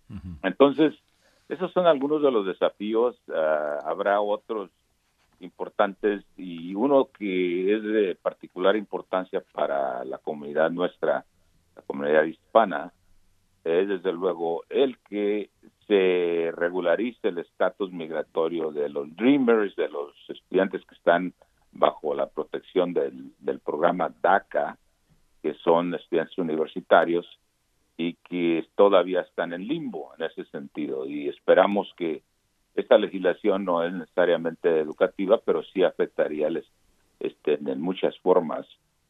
Ujú. Entonces, esos son algunos de los desafíos. Habrá otros importantes y uno que es de particular importancia para la comunidad nuestra, la comunidad hispana, es desde luego el que se regularice el estatus migratorio de los Dreamers, de los estudiantes que están bajo la protección del programa DACA, que son estudiantes universitarios y que todavía están en limbo en ese sentido. Y esperamos que esta legislación no es necesariamente educativa, pero sí afectaría en muchas formas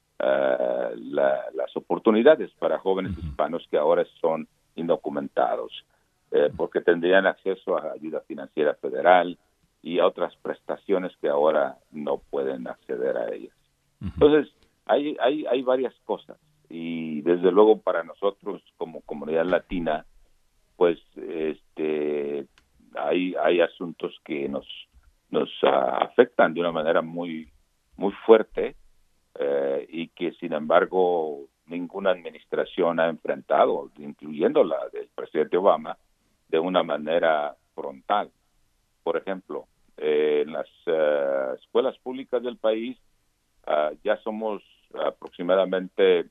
las oportunidades para jóvenes hispanos que ahora son indocumentados, porque tendrían acceso a ayuda financiera federal y a otras prestaciones que ahora no pueden acceder a ellas. Entonces, hay varias cosas y desde luego para nosotros como comunidad latina, pues hay asuntos que nos afectan de una manera muy fuerte, y que sin embargo ninguna administración ha enfrentado, incluyendo la del presidente Obama, de una manera frontal. Por ejemplo, en las escuelas públicas del país ya somos aproximadamente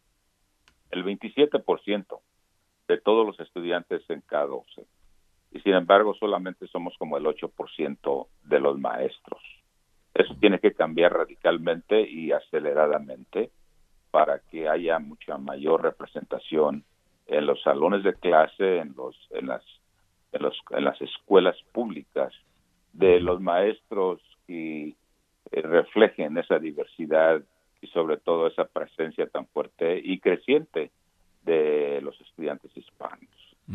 el 27% de todos los estudiantes en K-12. Y sin embargo, solamente somos como el 8% de los maestros. Eso tiene que cambiar radicalmente y aceleradamente para que haya mucha mayor representación en los salones de clase, en las escuelas públicas, de los maestros que reflejen esa diversidad y sobre todo esa presencia tan fuerte y creciente de los estudiantes hispanos.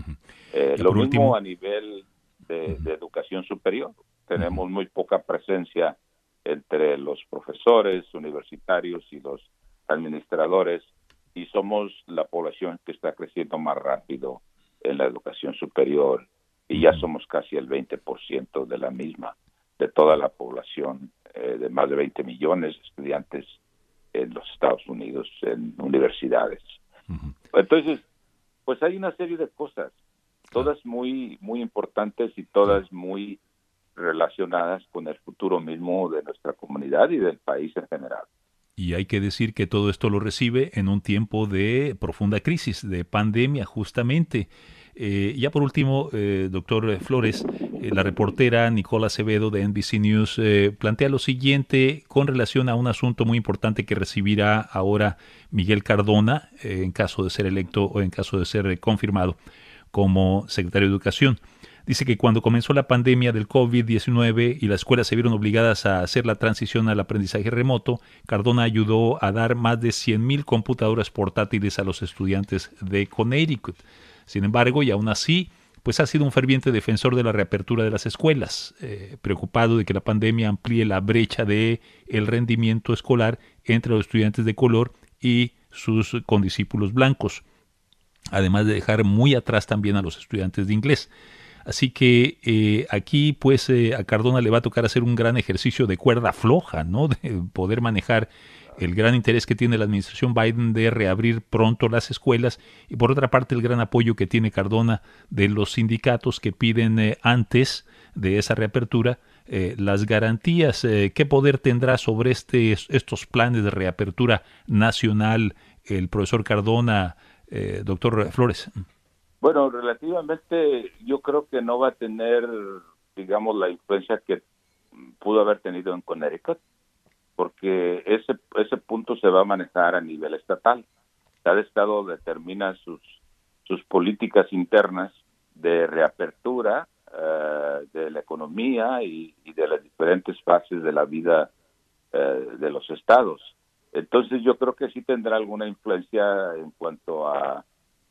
Lo mismo último, a nivel de educación superior. Tenemos muy poca presencia entre los profesores universitarios y los administradores, y somos la población que está creciendo más rápido en la educación superior, y ya somos casi el 20% de la misma, de toda la población, de más de 20 millones de estudiantes en los Estados Unidos, en universidades. Entonces, pues hay una serie de cosas, todas muy importantes y todas muy relacionadas con el futuro mismo de nuestra comunidad y del país en general. Y hay que decir que todo esto lo recibe en un tiempo de profunda crisis, de pandemia justamente. Ya por último, doctor Flores, la reportera Nicola Acevedo de NBC News plantea lo siguiente con relación a un asunto muy importante que recibirá ahora Miguel Cardona en caso de ser electo o en caso de ser confirmado como secretario de Educación. Dice que cuando comenzó la pandemia del COVID-19 y las escuelas se vieron obligadas a hacer la transición al aprendizaje remoto, Cardona ayudó a dar más de 100,000 computadoras portátiles a los estudiantes de Connecticut. Sin embargo, y aún así, pues ha sido un ferviente defensor de la reapertura de las escuelas, preocupado de que la pandemia amplíe la brecha de el rendimiento escolar entre los estudiantes de color y sus condiscípulos blancos, además de dejar muy atrás también a los estudiantes de inglés. Así que aquí pues a Cardona le va a tocar hacer un gran ejercicio de cuerda floja, ¿no? De poder manejar el gran interés que tiene la administración Biden de reabrir pronto las escuelas y por otra parte el gran apoyo que tiene Cardona de los sindicatos que piden antes de esa reapertura las garantías. ¿Qué poder tendrá sobre estos planes de reapertura nacional el profesor Cardona, doctor Flores? Bueno, relativamente yo creo que no va a tener, digamos, la influencia que pudo haber tenido en Connecticut, porque ese punto se va a manejar a nivel estatal. Cada estado determina sus políticas internas de reapertura de la economía y de las diferentes fases de la vida de los estados. Entonces yo creo que sí tendrá alguna influencia en cuanto a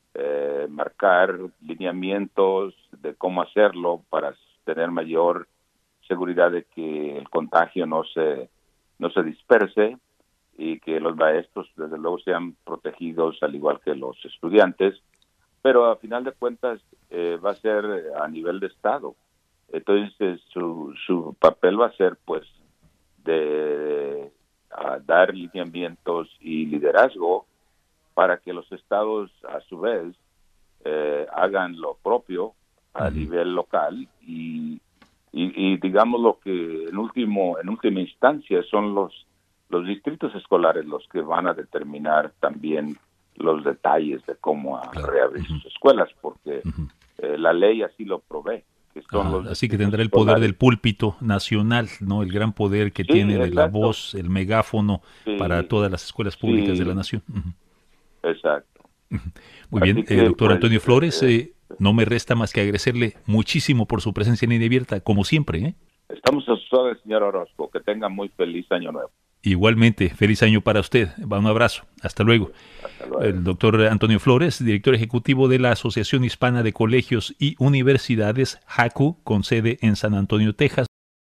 marcar lineamientos de cómo hacerlo para tener mayor seguridad de que el contagio no se disperse y que los maestros desde luego sean protegidos al igual que los estudiantes, pero a final de cuentas va a ser a nivel de estado. Entonces su papel va a ser pues de dar lineamientos y liderazgo para que los estados a su vez hagan lo propio a nivel local y digamos lo que en última instancia son los distritos escolares los que van a determinar también los detalles de cómo reabrir sus escuelas, porque la ley así lo provee. Así que tendrá el poder del púlpito nacional, ¿no? El gran poder que tiene de la voz, el megáfono para todas las escuelas públicas de la nación. Exacto. Muy bien, doctor Antonio Flores, no me resta más que agradecerle muchísimo por su presencia en Línea Abierta, como siempre. Estamos a sus órdenes, señor Orozco. Que tenga muy feliz año nuevo. Igualmente, feliz año para usted. Un abrazo. Hasta luego. Hasta luego. El doctor Antonio Flores, director ejecutivo de la Asociación Hispana de Colegios y Universidades, JACU, con sede en San Antonio, Texas.